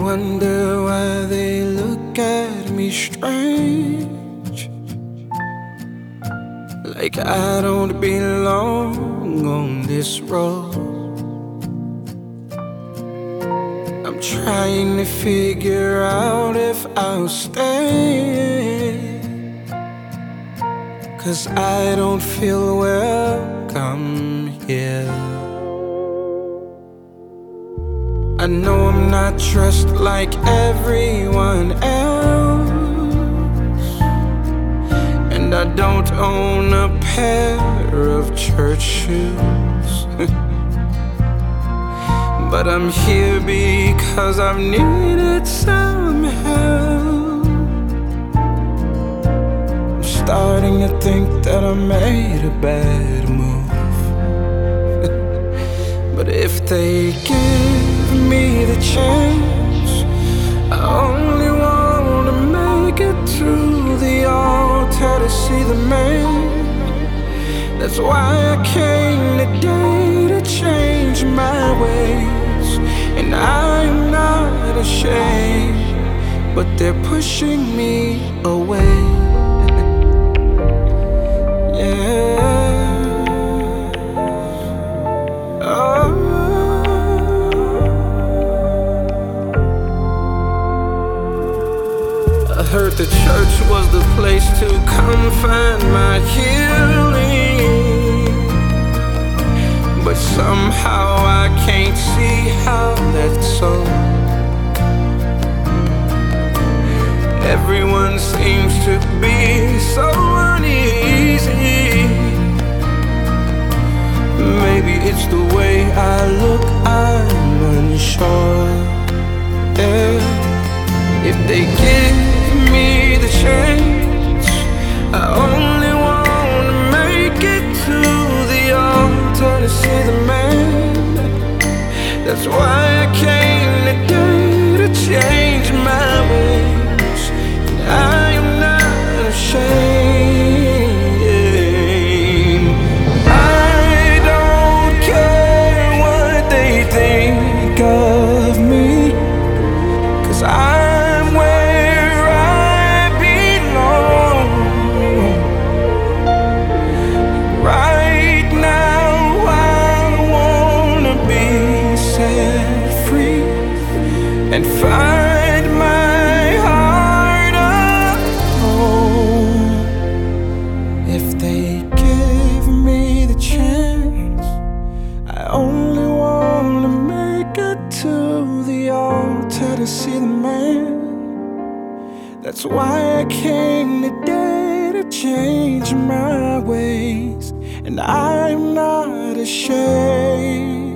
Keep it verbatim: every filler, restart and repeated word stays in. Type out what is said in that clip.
wonder why they look at me strange, like I don't belong on this road. I'm trying to figure out if I'll stay, 'cause I don't feel welcome here. I know I'm not dressed like everyone else, and I don't own a pair of church shoes. But I'm here because I've needed some help. I'm starting to think that I made a bad move. But if they give me the chance, I only want to make it to the altar to see the man. That's why I came today, to change my ways. And I'm not ashamed, but they're pushing me away. Yeah. Oh. I heard the church was the place to come find my healing, but somehow I can't see how that's so. Everyone seems to be so uneasy. Maybe it's the way I look, I'm unsure. Yeah. If they give me the chance, I only want to make it to the altar to see the man. That's why I came today, to change my ways. And I am not ashamed. I don't care what they think of me, 'cause I'm where I belong. Right now I wanna be set free and find my heart at home. If they give me the chance, I only wanna make it to the altar to see the man. That's why I came today, to change my ways. And I'm not ashamed.